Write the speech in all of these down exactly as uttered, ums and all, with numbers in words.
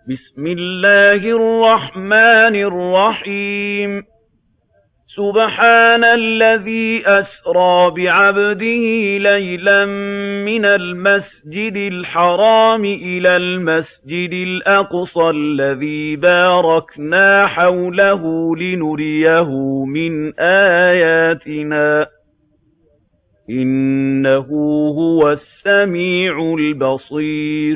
بسم الله الرحمن الرحيم سبحان الذي أسرى بعبده ليلا من المسجد الحرام إلى المسجد الأقصى الذي باركنا حوله لنريه من آياتنا إنه هو السميع البصير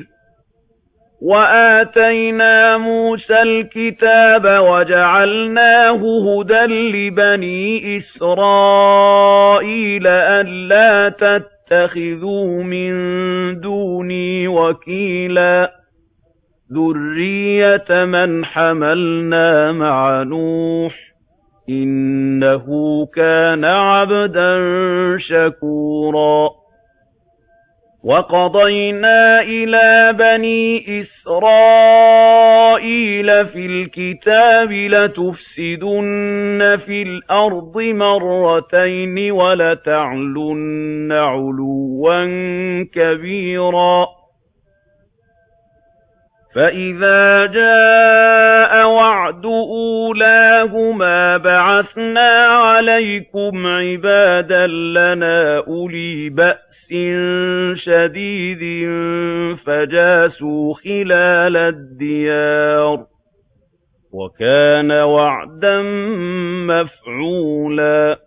وآتينا موسى الكتاب وجعلناه هدى لبني إسرائيل ألا تتخذوا من دوني وكيلا ذرية من حملنا مع نوح إنه كان عبدا شكورا وَقَضَيْنَا إِلَىٰ بَنِي إِسْرَائِيلَ فِي الْكِتَابِ لَتُفْسِدُنَّ فِي الْأَرْضِ مَرَّتَيْنِ وَلَتَعْلُنَّ عُلُوًّا كَبِيرًا فَإِذَا جَاءَ وَعْدُ أُولَاهُمَا بَعَثْنَا عَلَيْكُمْ عِبَادًا لَّنَا أُولِي بَأْسٍ شديد فجاسوا خلال الديار وكان وعدا مفعولا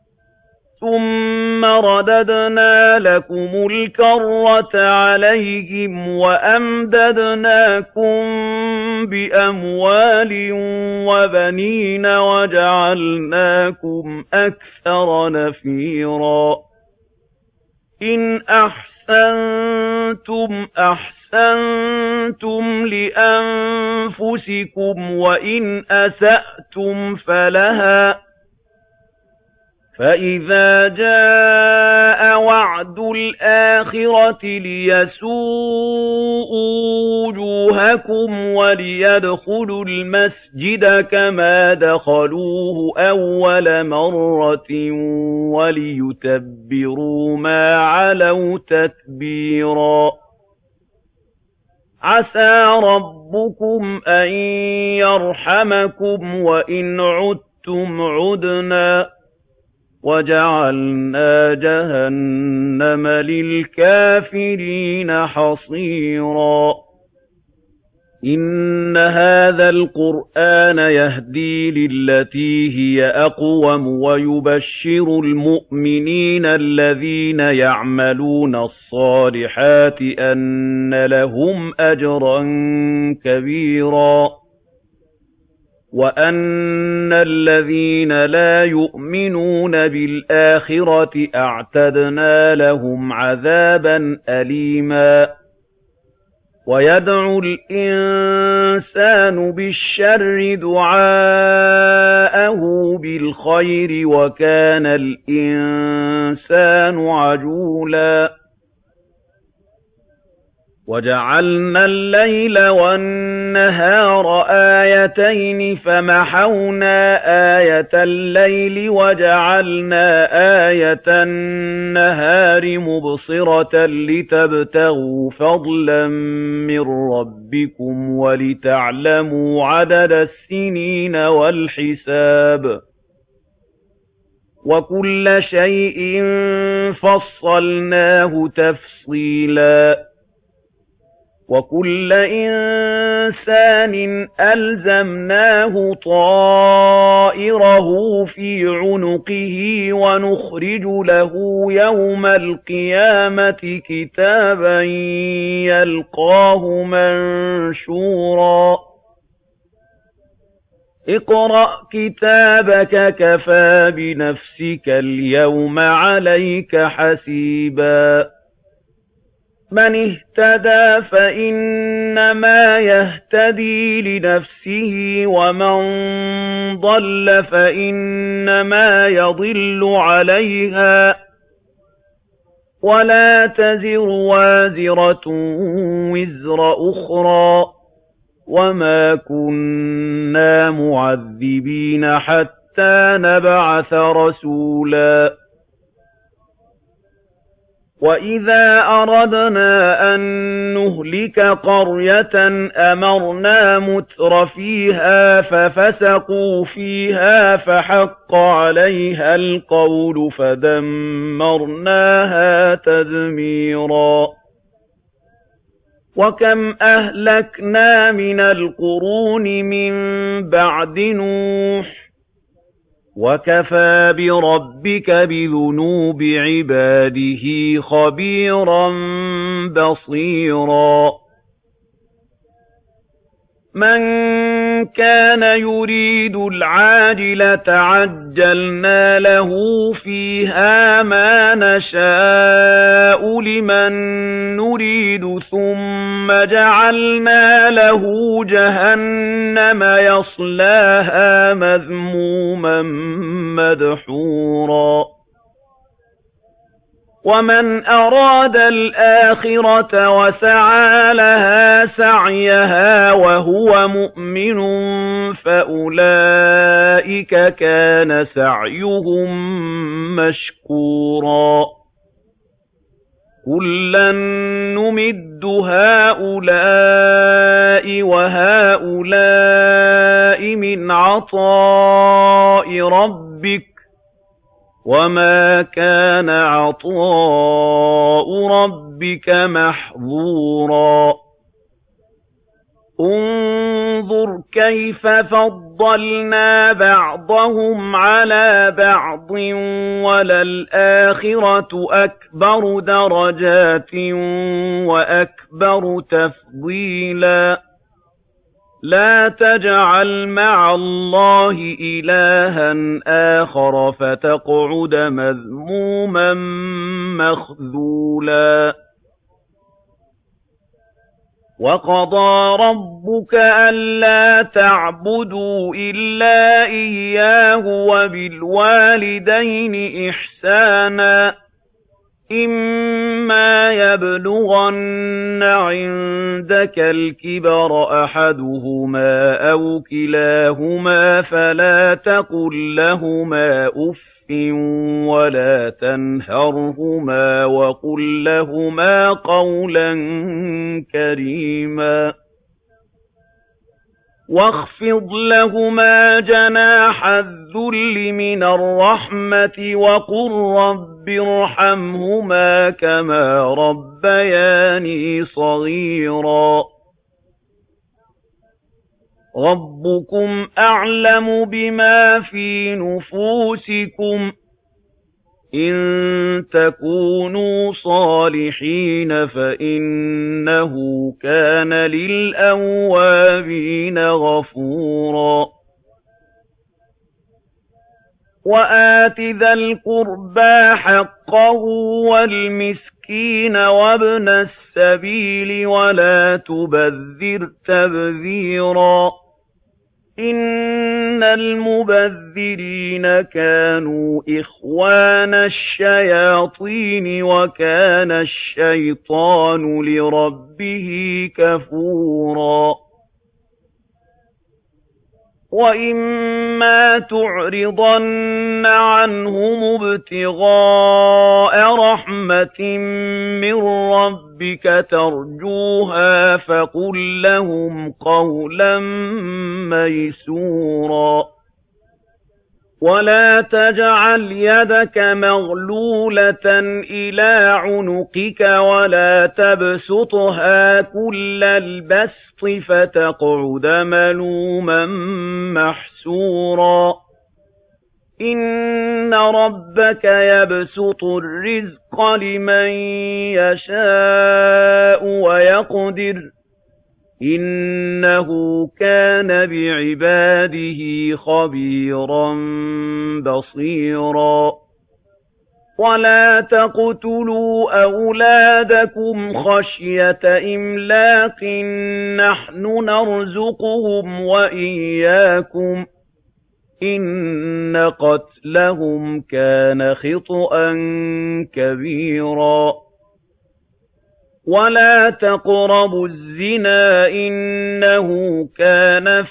ثم رددنا لكم الكرة عليهم وأمددناكم بأموال وبنين وجعلناكم أكثر نفيرا إن أحسنتم أحسنتم لأنفسكم وإن أسأتم فلها فإذا جاء وعد الآخرة ليسوءوا وجوهكم وليدخلوا المسجد كما دخلوه أول مرة وليتبروا ما علوا تتبيرا عسى ربكم أن يرحمكم وإن عدتم عدنا وَجَعَلْنَا جَهَنَّمَ لِلْكَافِرِينَ حَصِيرًا إِنَّ هَذَا الْقُرْآنَ يَهْدِي لِلَّتِي هِيَ أَقْوَمُ وَيُبَشِّرُ الْمُؤْمِنِينَ الَّذِينَ يَعْمَلُونَ الصَّالِحَاتِ أَنَّ لَهُمْ أَجْرًا كَبِيرًا وَأَنَّ الَّذِينَ لَا يُؤْمِنُونَ بِالْآخِرَةِ أَعْتَدْنَا لَهُمْ عَذَابًا أَلِيمًا وَيَدْعُ الْإِنسَانُ بِالشَّرِّ دُعَاءَهُ بِالْخَيْرِ وَكَانَ الْإِنسَانُ عَجُولًا وَجَعَلْنَا اللَّيْلَ وَالنَّهَارَ آيَتَيْنِ فَمَحَوْنَا آيَةَ اللَّيْلِ وَجَعَلْنَا آيَةَ النَّهَارِ مُبْصِرَةً لِتَبْتَغُوا فَضْلًا مِّن رَّبِّكُمْ وَلِتَعْلَمُوا عَدَدَ السِّنِينَ وَالْحِسَابَ وَكُلَّ شَيْءٍ فَصَّلْنَاهُ تَفْصِيلًا وَكُلَّ إِنسَانٍ أَلْزَمْنَاهُ طَائِرَهُ فِي عُنُقِهِ وَنُخْرِجُ لَهُ يَوْمَ الْقِيَامَةِ كِتَابًا يَلْقَاهُ مَنشُورًا اقْرَأْ كِتَابَكَ كَفَىٰ بِنَفْسِكَ الْيَوْمَ عَلَيْكَ حَسِيبًا مَنِ اهْتَدَىٰ فَإِنَّمَا يَهْتَدِي لِنَفْسِهِ وَمَن ضَلَّ فَإِنَّمَا يَضِلُّ عَلَيْهَا وَلَا تَزِرُ وَازِرَةٌ وِزْرَ أُخْرَىٰ وَمَا كُنَّا مُعَذِّبِينَ حَتَّىٰ نَبْعَثَ رَسُولًا وَإِذَا أَرَدْنَا أَن نُّهْلِكَ قَرْيَةً أَمَرْنَا مُتْرَفِيهَا فَفَسَقُوا فِيهَا فَحَقَّ عَلَيْهَا الْقَوْلُ فَدَمَّرْنَاهَا تَدْمِيرًا وَكَمْ أَهْلَكْنَا مِنَ الْقُرُونِ مِن بَعْدِ نُوحٍ وَكَفَىٰ بِرَبِّكَ بِذُنُوبِ عِبَادِهِ خَبِيرًا بَصِيرًا مَنْ كَانَ يُرِيدُ الْعَاجِلَةَ عَجَّلْنَا لَهُ فِيهَا مَا نَشَاءُ لِمَن نُّرِيدُ ثُمَّ جَعَلْنَا لَهُ جَهَنَّمَ يَصْلَاهَا مَذْمُومًا مَّدْحُورًا وَمَنْ أَرَادَ الْآخِرَةَ وَسَعَىٰ لَهَا سَعْيَهَا وَهُوَ مُؤْمِنٌ فَأُولَٰئِكَ كَانَ سَعْيُهُم مَّشْكُورًا كُلًّا نُّمِدُّ هَٰؤُلَاءِ وَهَٰؤُلَاءِ مِنْ عَطَاءِ رَبِّكَ وَمَا كَانَ عَطَاءُ رَبِّكَ مَحْظُورًا انظُرْ كَيْفَ فَضَّلْنَا بَعْضَهُمْ عَلَىٰ بَعْضٍ وَلَلْآخِرَةُ أَكْبَرُ دَرَجَاتٍ وَأَكْبَرُ تَفْضِيلًا لَا تَجْعَلْ مَعَ اللَّهِ إِلَٰهًا آخَرَ فَتَقْعُدَ مَذْمُومًا مَّخْذُولًا وَقَضَىٰ رَبُّكَ أَلَّا تَعْبُدُوا إِلَّا إِيَّاهُ وَبِالْوَالِدَيْنِ إِحْسَانًا إِمَّا يَبْلُغَنَّ عِندَكَ الْكِبَرَ أَحَدُهُمَا أَوْ كِلَاهُمَا فَلَا تَقُل لَّهُمَا أُفٍّ وَلَا تَنْهَرْهُمَا وَقُل لَّهُمَا قَوْلًا كَرِيمًا وَاخْفِضْ لَهُمَا جَنَاحَ الذُّلِّ مِنَ الرَّحْمَةِ وَقُل رَّبِّ ارْحَمْهُمَا كَمَا رَبَّيَانِي صَغِيرًا رَبُّكُمْ أَعْلَمُ بِمَا فِي نُفُوسِكُمْ ۚ إِن تَكُونُوا صَالِحِينَ فَإِنَّهُ كَانَ لِلْأَوَّابِينَ غَفُورًا وَآتِ ذَا الْقُرْبَىٰ حَقَّهُ وَالْمِسْكِينَ وَابْنَ السَّبِيلِ وَلَا تُبَذِّرْ تَبْذِيرًا إِنَّ الْمُبَذِّرِينَ كَانُوا إِخْوَانَ الشَّيَاطِينِ وَكَانَ الشَّيْطَانُ لِرَبِّهِ كَفُورًا وَإِمَّا تُعْرِضَنَّ عَنْهُمُ ابْتِغَاءَ رَحْمَةٍ مِّن رَّبِّكَ تَرْجُوهَا فَقُل لَّهُمْ قَوْلًا مَّيْسُورًا وَلَا تَجْعَلْ يَدَكَ مَغْلُولَةً إِلَىٰ عُنُقِكَ وَلَا تَبْسُطْهَا كُلَّ الْبَسْطِ فَتَقْعُدَ مَلُومًا مَّحْسُورًا إِنَّ رَبَّكَ يَبْسُطُ الرِّزْقَ لِمَن يَشَاءُ وَيَقْدِرُ ۚ إِنَّهُ كَانَ بِعِبَادِهِ خَبِيرًا بَصِيرًا وَلَا تَقْتُلُوا أَوْلَادَكُمْ خَشْيَةَ إِمْلَاقٍ ۖ نَّحْنُ نَرْزُقُهُمْ وَإِيَّاكُمْ ۚ إِنَّ قَتْلَهُمْ كَانَ خِطْئًا كَبِيرًا وَلَا تَقْرَبُوا الزِّنَا ۖ إِنَّهُ كَانَ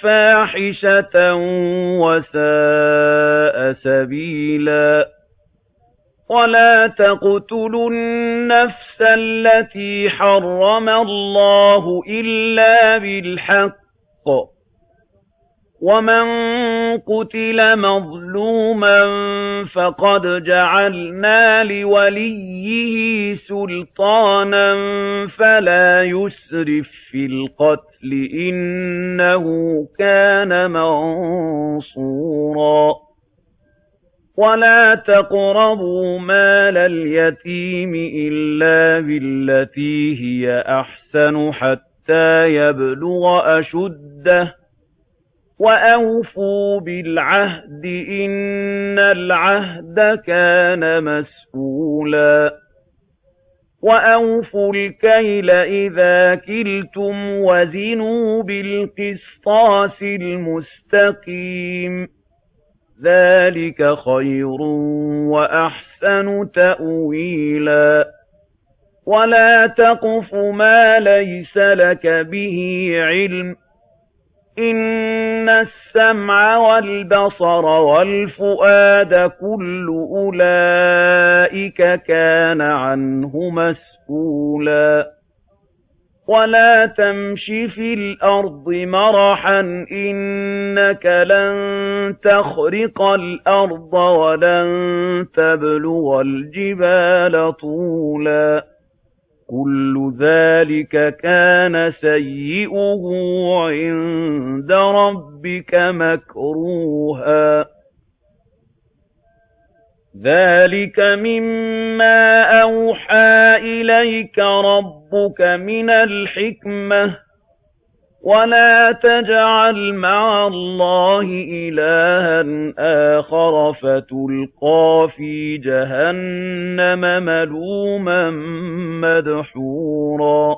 فَاحِشَةً وَسَاءَ سَبِيلًا وَلَا تَقْتُلُوا النَّفْسَ الَّتِي حَرَّمَ اللَّهُ إِلَّا بِالْحَقِّ ۚ وَمَن قُتِلَ مَظْلُومًا فَقَدْ جَعَلْنَا لِوَلِيِّهِ سُلْطَانًا فَلَا يُسْرِف فِّي الْقَتْلِ ۖ إِنَّهُ كَانَ مَنصُورًا وَلَا تَقْرَبُوا مَالَ الْيَتِيمِ إِلَّا بِالَّتِي هِيَ أَحْسَنُ حَتَّىٰ يَبْلُغَ أَشُدَّهُ ۖ وَأَوْفُوا بِالْعَهْدِ ۖ إِنَّ الْعَهْدَ كَانَ مَسْئُولًا وَأَوْفُوا الْكَيْلَ إِذَا كِلْتُمْ وَزِنُوا بِالْقِسْطَاسِ الْمُسْتَقِيمِ ۚ ذَٰلِكَ خَيْرٌ وَأَحْسَنُ تَأْوِيلًا وَلَا تَقْفُ مَا لَيْسَ لَكَ بِهِ عِلْمٌ ۚ إِنَّ السَّمْعَ وَالْبَصَرَ وَالْفُؤَادَ كُلُّ أُولَٰئِكَ كَانَ عَنْهُ مَسْئُولًا وَلَا تَمْشِ فِي الْأَرْضِ مَرَحًا ۖ إِنَّكَ لَن تَخْرِقَ الْأَرْضَ وَلَن تَبْلُغَ الْجِبَالَ طُولًا ۚ كُلُّ ذَٰلِكَ كَانَ سَيِّئُهُ عِندَ رَبِّكَ مَكْرُوهًا ذَٰلِكَ مِمَّا أَوْحَىٰ إِلَيْكَ رَبُّكَ مِنَ الْحِكْمَةِ ۗ وَلَا تَجْعَلْ مَعَ اللَّهِ إِلَٰهًا آخَرَ فَتُلْقَىٰ فِي جَهَنَّمَ مَلُومًا مَّدْحُورًا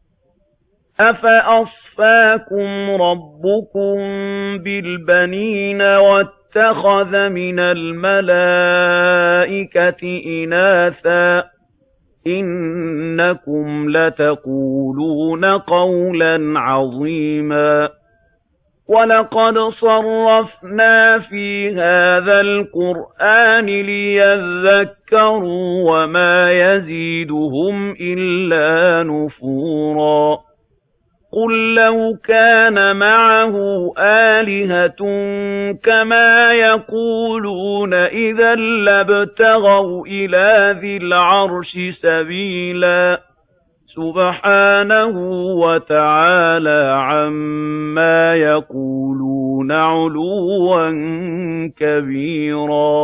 أَفَأَصْفَاكُمْ رَبُّكُم بِالْبَنِينَ وَاتَّخَذَ مِنَ الْمَلَائِكَةِ إِنَاثًا ۚ إِنَّكُمْ لَتَقُولُونَ قَوْلًا عَظِيمًا وَلَقَدْ صَرَّفْنَا فِي هَٰذَا الْقُرْآنِ لِيَذَّكَّرُوا وَمَا يَزِيدُهُمْ إِلَّا نُفُورًا قُل لَّوْ كَانَ مَعَهُ آلِهَةٌ كَمَا يَقُولُونَ إِذًا لَّابْتَغَوْا إِلَىٰ ذِي الْعَرْشِ سَبِيلًا سُبْحَانَهُ وَتَعَالَىٰ عَمَّا يَقُولُونَ عُلُوًّا كَبِيرًا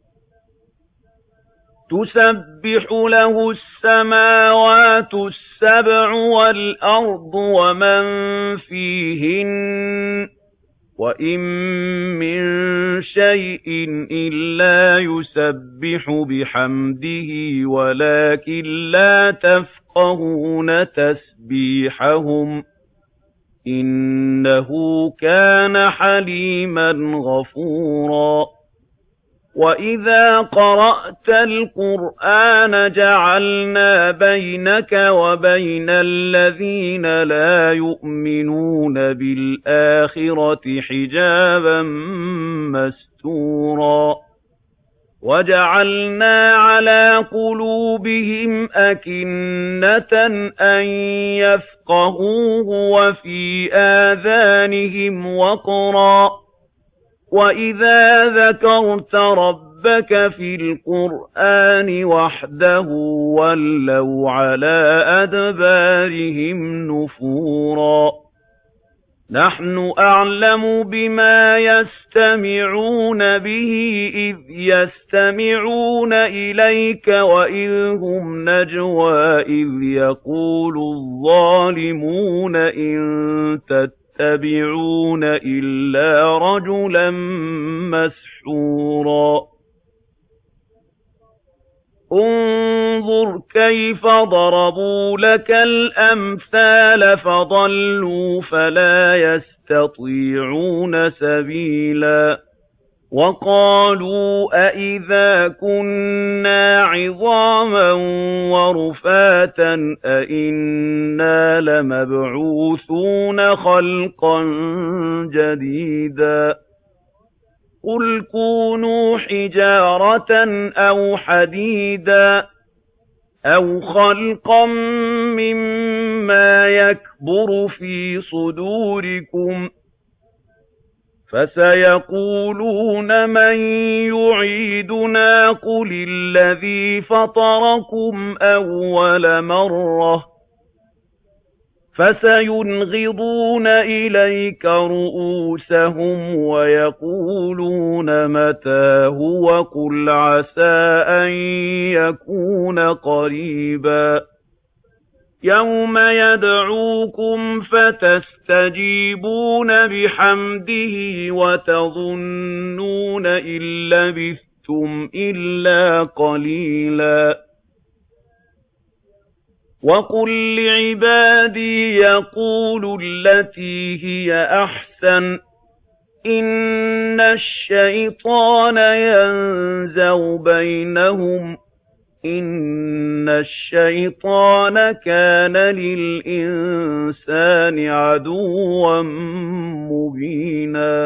تُسَبِّحُ لَهُ السَّمَاوَاتُ السَّبْعُ وَالْأَرْضُ وَمَن فِيهِنَّ ۚ وَإِن مِّن شَيْءٍ إِلَّا يُسَبِّحُ بِحَمْدِهِ وَلَٰكِن لَّا تَفْقَهُونَ تَسْبِيحَهُمْ ۗ إِنَّهُ كَانَ حَلِيمًا غَفُورًا وَإِذَا قَرَأْتَ الْقُرْآنَ جَعَلْنَا بَيْنَكَ وَبَيْنَ الَّذِينَ لَا يُؤْمِنُونَ بِالْآخِرَةِ حِجَابًا مَّسْتُورًا وَجَعَلْنَا عَلَىٰ قُلُوبِهِمْ أَكِنَّةً أَن يَفْقَهُوهُ وَفِي آذَانِهِمْ وَقْرًا ۚ وَإِذَا ذَكَرْتَ رَبَّكَ فِي الْقُرْآنِ وَحْدَهُ وَلَّوْا عَلَىٰ أَدْبَارِهِمْ نُفُورًا نَحْنُ أَعْلَمُ بِمَا يَسْتَمِعُونَ بِهِ إِذْ يَسْتَمِعُونَ إِلَيْكَ وَإِذْ هُمْ نَجْوَىٰ إِذْ يَقُولُ الظَّالِمُونَ إِن تَتَّبِعُونَ إِلَّا رَجُلًا مَّسْحُورًا انظُرْ كَيْفَ ضَرَبُوا لَكَ الْأَمْثَالَ فَضَلُّوا فَلَا يَسْتَطِيعُونَ سَبِيلًا وَقَالُوا أَإِذَا كُنَّا عِظَامًا وَرُفَاتًا أَإِنَّا لَمَبْعُوثُونَ خَلْقًا جَدِيدًا قُلْ كُونُوا حِجَارَةً أَوْ حَدِيدًا أَوْ خَلْقًا مِّمَّا يَكْبُرُ فِي صُدُورِكُمْ ۖ فَسَيَقُولُونَ مَن يُعِيدُنَا قُلِ الَّذِي فَطَرَكُمْ أَوَّلَ مَرَّةٍ ۚ فَسَيُنْغِضُونَ إِلَيْكَ رُءُوسَهُمْ وَيَقُولُونَ مَتَىٰ هُوَ ۖ قُلْ عَسَىٰ أَن يَكُونَ قَرِيبًا يَوْمَ يَدْعُوكُمْ فَتَسْتَجِيبُونَ بِحَمْدِهِ وَتَظُنُّونَ إِن لَّبِثْتُمْ إِلَّا قَلِيلًا وَقُل لِّعِبَادِي يَقُولُوا الَّتِي هِيَ أَحْسَنُ ۚ إِنَّ الشَّيْطَانَ يَنزَغُ بَيْنَهُمْ ۚ إِنَّ الشَّيْطَانَ كَانَ لِلْإِنسَانِ عَدُوًّا مُّبِينًا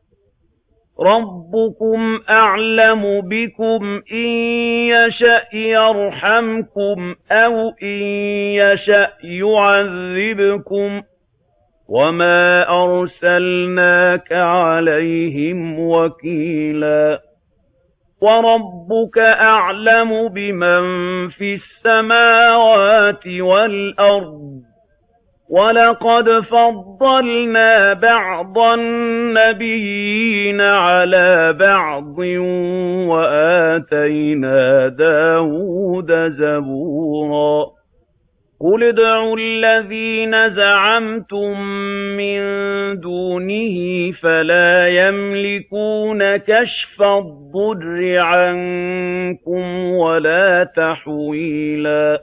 رَبُّكُمْ أَعْلَمُ بِكُمْ ۖ إِن يَشَأْ يَرْحَمْكُمْ أَوْ إِن يَشَأْ يُعَذِّبْكُمْ ۚ وَمَا أَرْسَلْنَاكَ عَلَيْهِمْ وَكِيلًا وَرَبُّكَ أَعْلَمُ بِمَن فِي السَّمَاوَاتِ وَالْأَرْضِ ۗ وَلَقَدْ فَضَّلْنَا بَعْضَ النَّبِيِّينَ عَلَىٰ بَعْضٍ وَآتَيْنَا دَاوُودَ زَبُورًا قُلِ ادْعُوا الَّذِينَ زَعَمْتُم مِّن دُونِهِ فَلَا يَمْلِكُونَ كَشْفَ الضُّرِّ عَنكُمْ وَلَا تَحْوِيلًا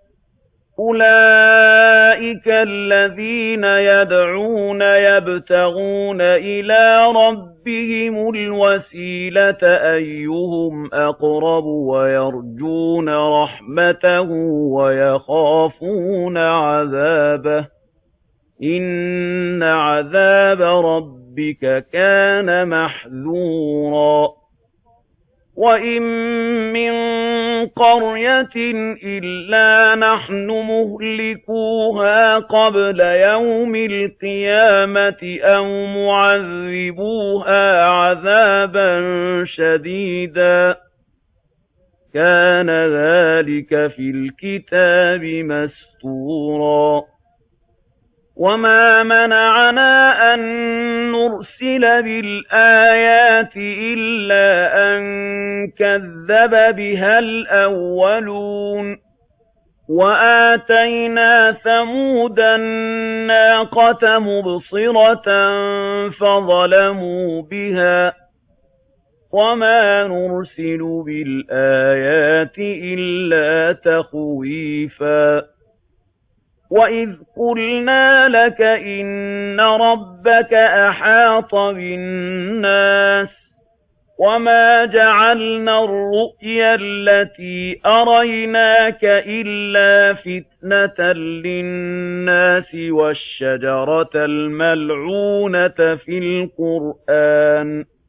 أُولَٰئِكَ الَّذِينَ يَدْعُونَ يَبْتَغُونَ إِلَىٰ رَبِّهِمُ الْوَسِيلَةَ أَيُّهُمْ أَقْرَبُ وَيَرْجُونَ رَحْمَتَهُ وَيَخَافُونَ عَذَابَهُ ۚ إِنَّ عَذَابَ رَبِّكَ كَانَ مَحْذُورًا وَإِن مِّن قَرْيَةٍ إِلَّا نَحْنُ مُهْلِكُوهَا قَبْلَ يَوْمِ الْقِيَامَةِ أَوْ مُعَذِّبُوهَا عَذَابًا شَدِيدًا ۚ كَانَ ذَٰلِكَ فِي الْكِتَابِ مَسْطُورًا وَمَا مَنَعَنَا أَن نُّرْسِلَ بِالْآيَاتِ إِلَّا أَن كَذَّبَ بِهَا الْأَوَّلُونَ ۚ وَآتَيْنَا ثَمُودَ النَّاقَةَ مُبْصِرَةً فَظَلَمُوا بِهَا ۚ وَمَا نُرْسِلُ بِالْآيَاتِ إِلَّا تَخْوِيفًا وَإِذْ قُلْنَا لَكَ إِنَّ رَبَّكَ أَحَاطَ بِالنَّاسِ ۖ وَمَا جَعَلْنَا الرُّؤْيَا الَّتِي أَرَيْنَاكَ إِلَّا فِتْنَةً لِّلنَّاسِ وَالشَّجَرَةَ الْمَلْعُونَةَ فِي الْقُرْآنِ ۚ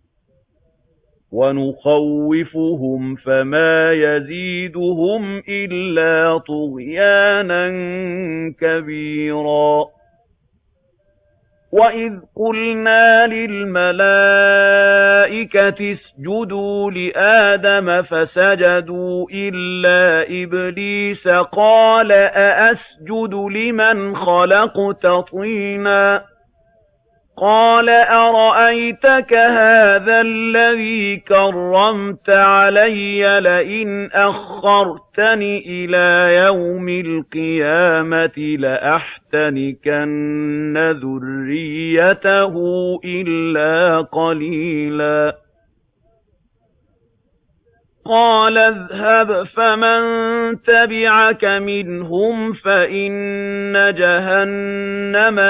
وَنُخَوِّفُهُمْ فَمَا يَزِيدُهُمْ إِلَّا طُغْيَانًا كَبِيرًا وَإِذْ قُلْنَا لِلْمَلَائِكَةِ اسْجُدُوا لِآدَمَ فَسَجَدُوا إِلَّا إِبْلِيسَ قَالَ أَأَسْجُدُ لِمَنْ خَلَقْتَ طِينًا قَالَ أَرَأَيْتَكَ هَٰذَا الَّذِي كَرَّمْتَ عَلَيَّ لَئِنْ أَخَّرْتَنِ إِلَىٰ يَوْمِ الْقِيَامَةِ لَأَحْتَنِكَنَّ ذُرِّيَّتَهُ إِلَّا قَلِيلًا قَالَ اذْهَبْ فَمَن تَبِعَكَ مِنْهُمْ فَإِنَّ جَهَنَّمَ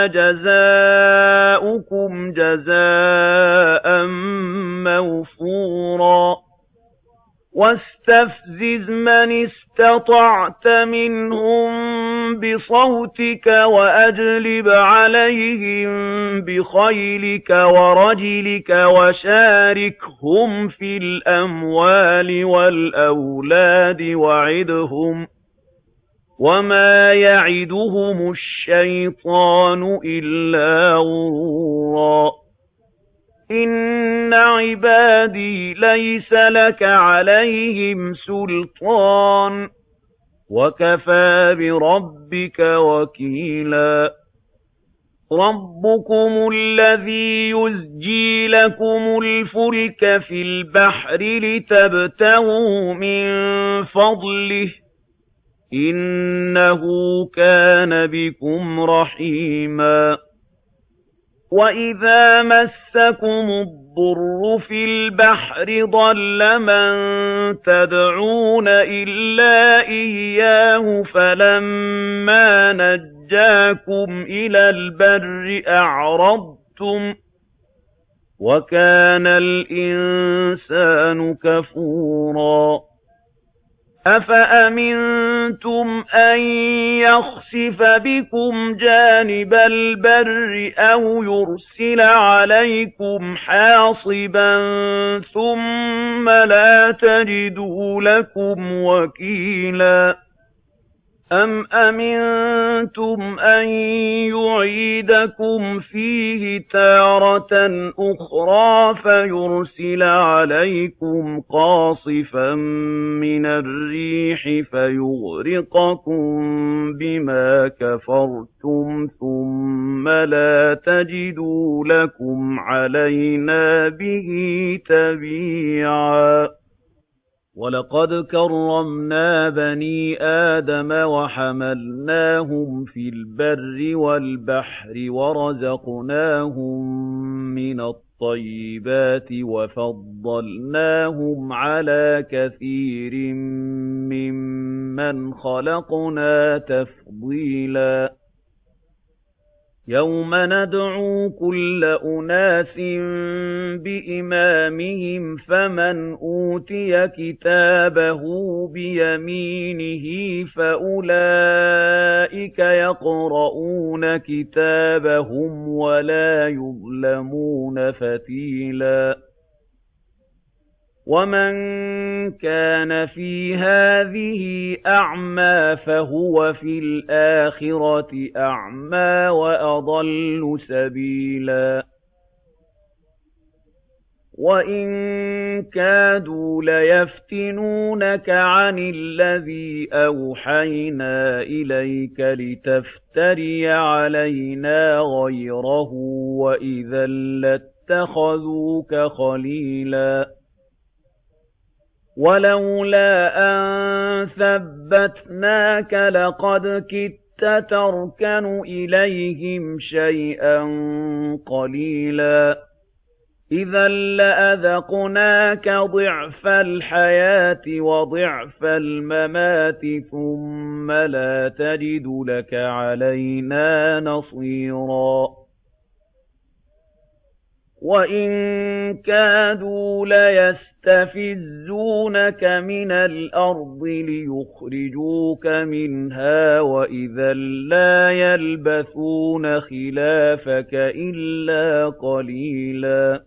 جَزَاؤُكُمْ جَزَاءً مَّوْفُورًا وَاسْتَفْزِزْ مَنِ اسْتَطَعْتَ مِنْهُم بِصَوْتِكَ وَأَجْلِبْ عَلَيْهِم بِخَيْلِكَ وَرَجِلِكَ وَشَارِكْهُمْ فِي الْأَمْوَالِ وَالْأَوْلَادِ وَعِدْهُمْ ۚ وَمَا يَعِدُهُمُ الشَّيْطَانُ إِلَّا غُرُورًا. إِنَّ عِبَادِي لَيْسَ لَكَ عَلَيْهِمْ سُلْطَانٌ ۚ وَكَفَىٰ بِرَبِّكَ وَكِيلًا. رَبُّكُمُ الَّذِي يُزْجِي لَكُمُ الْفُلْكَ فِي الْبَحْرِ لِتَبْتَغُوا مِن فَضْلِهِ ۚ إِنَّهُ كَانَ بِكُمْ رَحِيمًا. وَإِذَا مَسَّكُمُ الضُّرُّ فِي الْبَحْرِ ضَلَّ مَن تَدْعُونَ إِلَّا إِيَّاهُ فَلَمَّا نَجَّاكُمْ إِلَى الْبَرِّ أَعْرَضْتُمْ ۚ وَكَانَ الْإِنسَانُ كَفُورًا. أَفَأَمِنتُمْ أَن يَخْسِفَ بِكُمْ جَانِبَ الْبَرِّ أَوْ يُرْسِلَ عَلَيْكُمْ حَاصِبًا ثُمَّ لَا تَجِدُوا لَكُمْ وَكِيلًا. أَمْ أَمِنتُمْ أَن يُعِيدَكُمْ فِيهِ تَارَةً أُخْرَىٰ فَيُرْسِلَ عَلَيْكُمْ قَاصِفًا مِّنَ الرِّيحِ فَيُغْرِقَكُم بِمَا كَفَرْتُمْ ثُمَّ لَا تَجِدُوا لَكُمْ عَلَيْنَا بِهِ تَبِيعًا. وَلَقَدْ كَرَّمْنَا بَنِي آدَمَ وَحَمَلْنَاهُمْ فِي الْبَرِّ وَالْبَحْرِ وَرَزَقْنَاهُم مِّنَ الطَّيِّبَاتِ وَفَضَّلْنَاهُمْ عَلَىٰ كَثِيرٍ مِّمَّنْ خَلَقْنَا تَفْضِيلًا. يَوْمَ نَدْعُو كُلَّ أُنَاسٍ بِإِمَامِهِمْ فَمَنْ أُوتِيَ كِتَابَهُ بِيَمِينِهِ فَأُولَٰئِكَ يَقْرَءُونَ كِتَابَهُمْ وَلَا يُظْلَمُونَ فَتِيلًا. وَمَن كَانَ فِي هَٰذِهِ أَعْمَىٰ فَهُوَ فِي الْآخِرَةِ أَعْمَىٰ وَأَضَلُّ سَبِيلًا. وَإِن كَادُوا لَيَفْتِنُونَكَ عَنِ الَّذِي أَوْحَيْنَا إِلَيْكَ لِتَفْتَرِيَ عَلَيْنَا غَيْرَهُ وَإِذًا لَّاتَّخَذُوكَ خَلِيلًا. وَلَوْلَا أَن ثَبَّتْنَاكَ لَقَدْ كِدتَّ تَرْكَنُ إِلَيْهِمْ شَيْئًا قَلِيلًا. إِذًا لَّأَذَقْنَاكَ ضِعْفَ الْحَيَاةِ وَضِعْفَ الْمَمَاتِ ثُمَّ لَا تَجِدُ لَكَ عَلَيْنَا نَصِيرًا. وَإِن كَادُوا لَيَسْتَفِزُّونَكَ مِنَ الْأَرْضِ لِيُخْرِجُوكَ مِنْهَا وَإِذًا لَّا يَلْبَثُونَ خِلَافَكَ إِلَّا قَلِيلًا.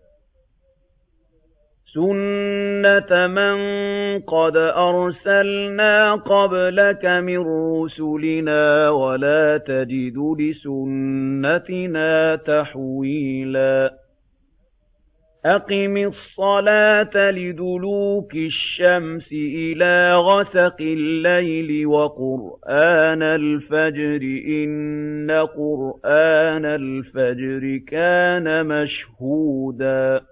سُنَّةَ مَن قَدْ أَرْسَلْنَا قَبْلَكَ مِن رُّسُلِنَا ۖ وَلَا تَجِدُ لِسُنَّتِنَا تَحْوِيلًا. أَقِمِ الصَّلَاةَ لِدُلُوكِ الشَّمْسِ إِلَىٰ غَسَقِ اللَّيْلِ وَقُرْآنَ الْفَجْرِ ۖ إِنَّ قُرْآنَ الْفَجْرِ كَانَ مَشْهُودًا.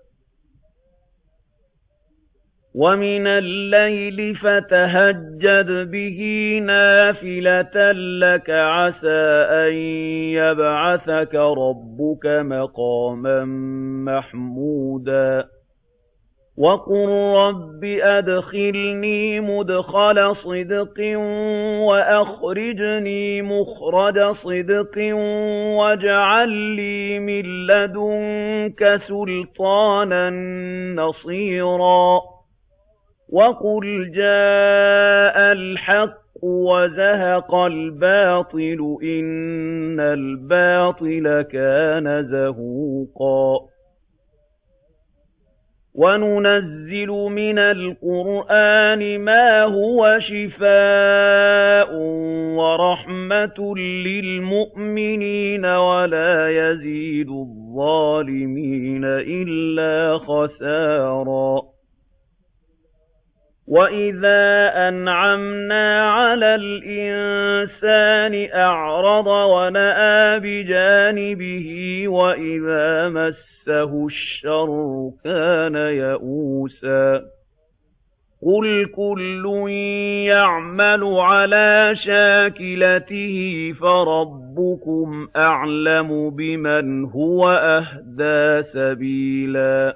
وَمِنَ اللَّيْلِ فَتَهَجَّدْ بِهِ نَافِلَةً لَّكَ عَسَىٰ أَن يَبْعَثَكَ رَبُّكَ مَقَامًا مَّحْمُودًا. وَقُل رَّبِّ أَدْخِلْنِي مُدْخَلَ صِدْقٍ وَأَخْرِجْنِي مُخْرَجَ صِدْقٍ وَاجْعَل لِّي مِن لَّدُنكَ سُلْطَانًا نَّصِيرًا. وَقُلْ جَاءَ الْحَقُّ وَزَهَقَ الْبَاطِلُ إِنَّ الْبَاطِلَ كَانَ زَهُوقًا وَنُنَزِّلُ مِنَ الْقُرْآنِ مَا هُوَ شِفَاءٌ وَرَحْمَةٌ لِّلْمُؤْمِنِينَ وَلَا يَزِيدُ الظَّالِمِينَ إِلَّا خَسَارًا وَإِذَا أَنْعَمْنَا عَلَى الْإِنسَانِ أَعْرَضَ وَنَأَىٰ بِجَانِبِهِ وَإِذَا مَسَّهُ الشَّرُّ كَانَ يَئُوسًا قُلْ كُلٌّ يَعْمَلُ عَلَىٰ شَاكِلَتِهِ فَرَبُّكُمْ أَعْلَمُ بِمَنْ هُوَ أَهْدَىٰ سَبِيلًا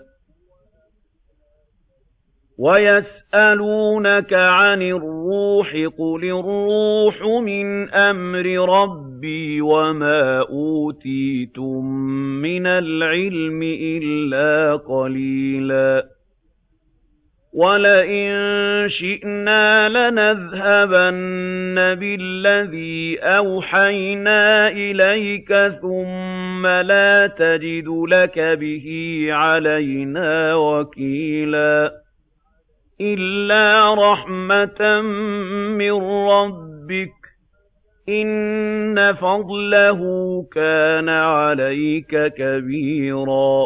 وَيَسْأَلُونَكَ عَنِ الرُّوحِ قُلِ الرُّوحُ مِنْ أَمْرِ رَبِّي وَمَا أُوتِيتُم مِّنَ الْعِلْمِ إِلَّا قَلِيلًا وَلَئِن شِئْنَا لَنَذْهَبَنَّ بِالَّذِي أَوْحَيْنَا إِلَيْكَ ثُمَّ لَا تَجِدُ لَكَ بِهِ عَلَيْنَا وَكِيلًا إِلَّا رَحْمَةً مِّن رَّبِّكَ إِنَّ فَضْلَهُ كَانَ عَلَيْكَ كَبِيرًا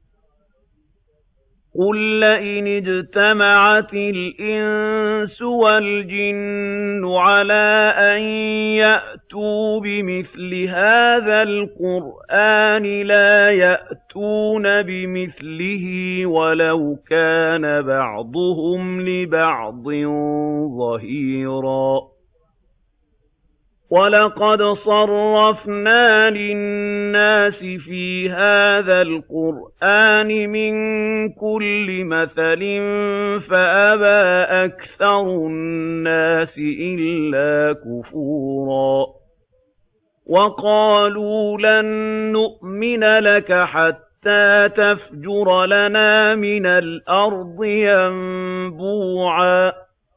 قُل لَّئِنِ اجْتَمَعَتِ الْإِنسُ وَالْجِنُّ عَلَىٰ أَن يَأْتُوا بِمِثْلِ هَٰذَا الْقُرْآنِ لَا يَأْتُونَ بِمِثْلِهِ وَلَوْ كَانَ بَعْضُهُمْ لِبَعْضٍ ظَهِيرًا وَلَقَدْ صَرَّفْنَا لِلنَّاسِ فِي هَٰذَا الْقُرْآنِ مِن كُلِّ مَثَلٍ فَأَبَىٰ أَكْثَرُ النَّاسِ إِلَّا كُفُورًا وَقَالُوا لَن نُّؤْمِنَ لَكَ حَتَّىٰ تَفْجُرَ لَنَا مِنَ الْأَرْضِ يَنبُوعًا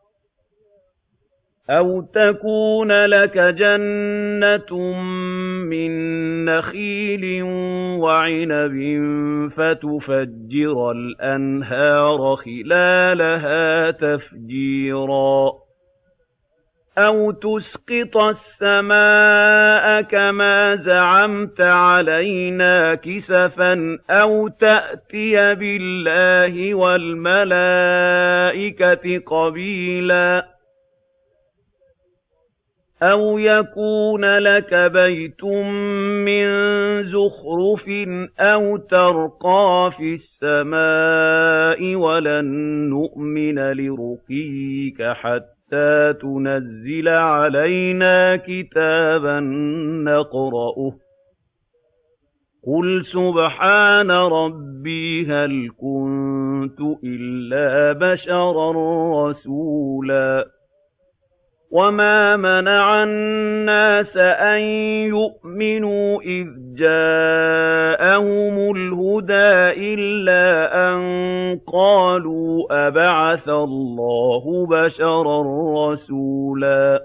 أَوْ تَكُونَ لَكَ جَنَّةٌ مِّن نَّخِيلٍ وَعِنَبٍ فَتُفَجِّرَ الْأَنْهَارَ خِلَالَهَا تَفْجِيرًا أَوْ تُسْقِطَ السَّمَاءَ كَمَا زَعَمْتَ عَلَيْنَا كِسَفًا أَوْ تَأْتِيَ بِاللَّهِ وَالْمَلَائِكَةِ قَبِيلًا أَوْ يَكُونَ لَكَ بَيْتٌ مِّن زُخْرُفٍ أَوْ تَرْقَىٰ فِي السَّمَاءِ وَلَن نُّؤْمِنَ لِرُقِيِّكَ حَتَّىٰ تُنَزِّلَ عَلَيْنَا كِتَابًا نَّقْرَؤُهُ قُلْ سُبْحَانَ رَبِّي هَلْ كُنتُ إِلَّا بَشَرًا رَّسُولًا وَمَا مَنَعَ النَّاسَ أَن يُؤْمِنُوا إِذْ جَاءَهُمُ الْهُدَىٰ إِلَّا أَن قَالُوا أَبَعَثَ اللَّهُ بَشَرًا رَّسُولًا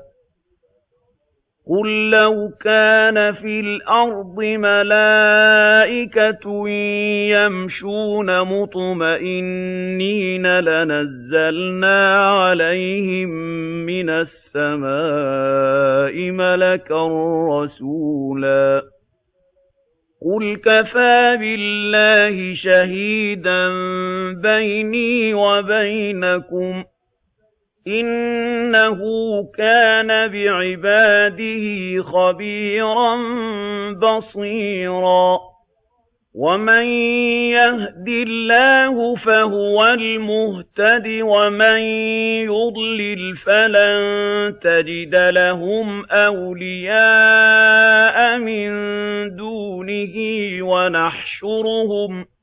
قُل لَّوْ كَانَ فِي الْأَرْضِ مَلَائِكَةٌ يَمْشُونَ مُطْمَئِنِّينَ لَنَزَّلْنَا عَلَيْهِم مِّنَ السَّمَاءِ مَلَكًا رَّسُولًا قُلْ كَفَىٰ بِاللَّهِ شَهِيدًا بَيْنِي وَبَيْنَكُمْ ۚ إِنَّهُ كَانَ بِعِبَادِهِ خَبِيرًا بَصِيرًا وَمَن يَهْدِ اللَّهُ فَهُوَ الْمُهْتَدِ وَمَن يُضْلِلْ فَلَن تَجِدَ لَهُمْ أَوْلِيَاءَ مِن دُونِهِ وَنَحْشُرُهُمْ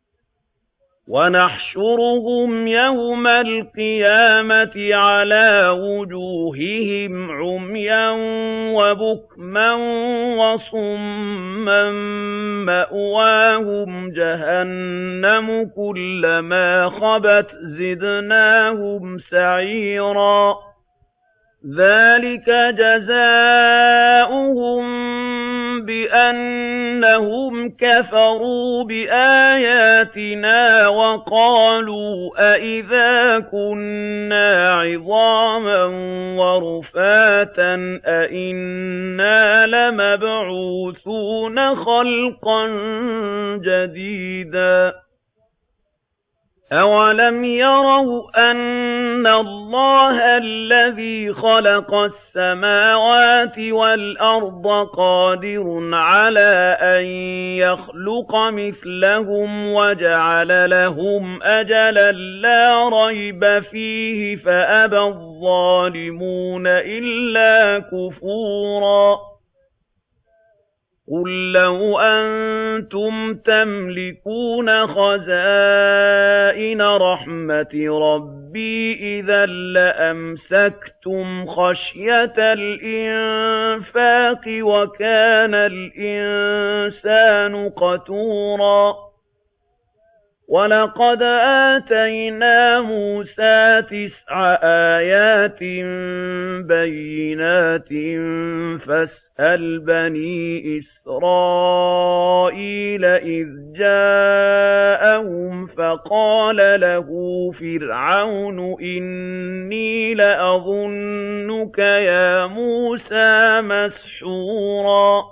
وَنَحْشُرُهُمْ يَوْمَ الْقِيَامَةِ عَلَىٰ وُجُوهِهِمْ عُمْيًا وَبُكْمًا وَصُمًّا وَمَأْوَاهُمْ جَهَنَّمُ كُلَّمَا خَبَتْ زِدْنَاهُمْ سَعِيرًا ذَلِكَ جَزَاؤُهُم بِأَنَّهُمْ كَفَرُوا بِآيَاتِنَا وَقَالُوا أَإِذَا كُنَّا عِظَامًا وَرُفَاتًا أَإِنَّا لَمَبْعُوثُونَ خَلْقًا جَدِيدًا أَوَلَمْ يَرَوْا أَنَّ اللَّهَ الَّذِي خَلَقَ السَّمَاوَاتِ وَالْأَرْضَ قَادِرٌ عَلَىٰ أَن يَخْلُقَ مِثْلَهُمْ وَجَعَلَ لَهُمْ أَجَلًا لَّا رَيْبَ فِيهِ فَأَبَى الظَّالِمُونَ إِلَّا كُفُورًا قُل لَّوْ أَنتُمْ تَمْلِكُونَ خَزَائِنَ رَحْمَةِ رَبِّي إِذًا لَّأَمْسَكْتُمْ خَشْيَةَ الْإِنفَاقِ وَكَانَ الْإِنسَانُ قَتُورًا وَلَقَدْ آتَيْنَا مُوسَىٰ تِسْعَ آيَاتٍ بَيِّنَاتٍ فَاسْأَلْ بَنِي إِسْرَائِيلَ إِذْ جَاءَهُمْ فَقَالَ لَهُ فِرْعَوْنُ إِنِّي لَأَظُنُّكَ يَا مُوسَىٰ مَسْحُورًا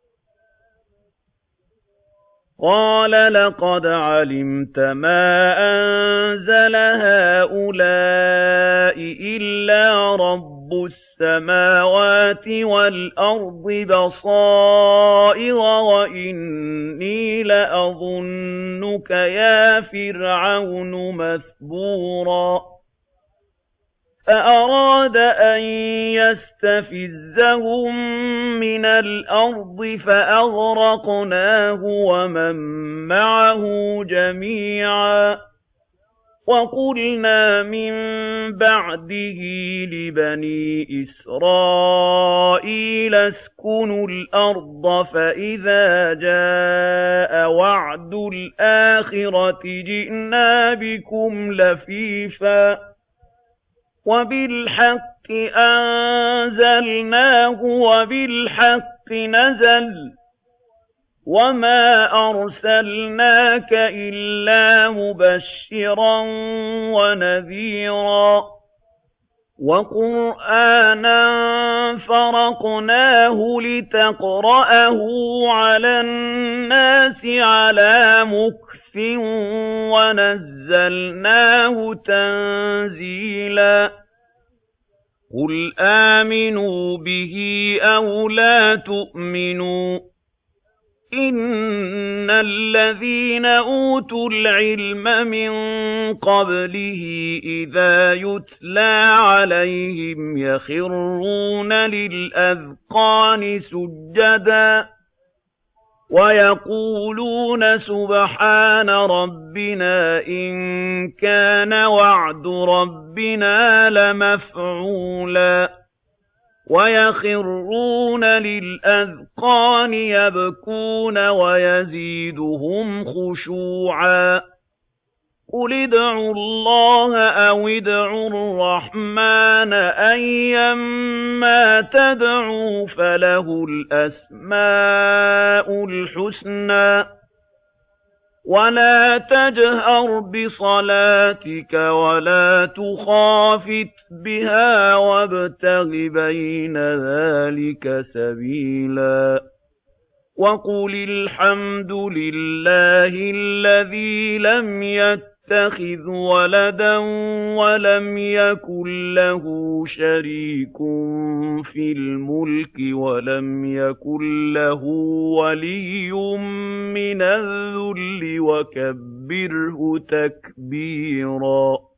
قَالَ لَقَدْ عَلِمْتَ مَا أَنزَلَ هَٰؤُلَاءِ إِلَّا رَبُّ السَّمَاوَاتِ وَالْأَرْضِ بَصَائِرَ وَإِنِّي لَأَظُنُّكَ يَا فِرْعَوْنُ مَثْبُورًا فَأَرَادَ أَن يَسْتَفِزَّهُم مِّنَ الْأَرْضِ فَأَغْرَقْنَاهُ وَمَن مَّعَهُ جَمِيعًا وَقُلْنَا مِن بَعْدِهِ لِبَنِي إِسْرَائِيلَ اسْكُنُوا الْأَرْضَ فَإِذَا جَاءَ وَعْدُ الْآخِرَةِ جِئْنَا بِكُمْ لَفِيفًا وَبِالْحَقِّ أَنزَلْنَاهُ وَبِالْحَقِّ نَزَلَ وَمَا أَرْسَلْنَاكَ إِلَّا مُبَشِّرًا وَنَذِيرًا وَقُرْآنًا فَرَقْنَاهُ لِتَقْرَأَهُ عَلَى النَّاسِ عَلَىٰ مُكْثٍ وَنَزَّلْنَاهُ تَنزِيلًا قُلْ آمِنُوا بِهِ أَوْ لَا تُؤْمِنُوا إِنَّ الَّذِينَ أُوتُوا الْعِلْمَ مِن قَبْلِهِ إِذَا يُتْلَىٰ عَلَيْهِمْ يَخِرُّونَ لِلْأَذْقَانِ سُجَّدًا وَيَقُولُونَ سُبْحَانَ رَبِّنَا إِن كَانَ وَعْدُ رَبِّنَا لَمَفْعُولًا وَيَخِرُّونَ لِلْأَذْقَانِ يَبْكُونَ وَيَزِيدُهُمْ خُشُوعًا قُلِ ادْعُوا اللَّهَ أَوِ ادْعُوا الرَّحْمَٰنَ أَيًّا مَّا تَدْعُوا فَلَهُ الْأَسْمَاءُ الْحُسْنَىٰ وَلَا تَجْهَرْ بِصَلَاتِكَ وَلَا تُخَافِتْ بِهَا وَابْتَغِ بَيْنَ ذَٰلِكَ سَبِيلًا وَقُلِ الْحَمْدُ لِلَّهِ الَّذِي لَمْ يَتَّخِذْ وَلَدًا وَلَمْ يَكُن لَّهُ شَرِيكٌ فِي الْمُلْكِ وَلَمْ يَكُن لَّهُ وَلِيٌّ مِّنَ الذُّلِّ وَكَبِّرْهُ تَكْبِيرًا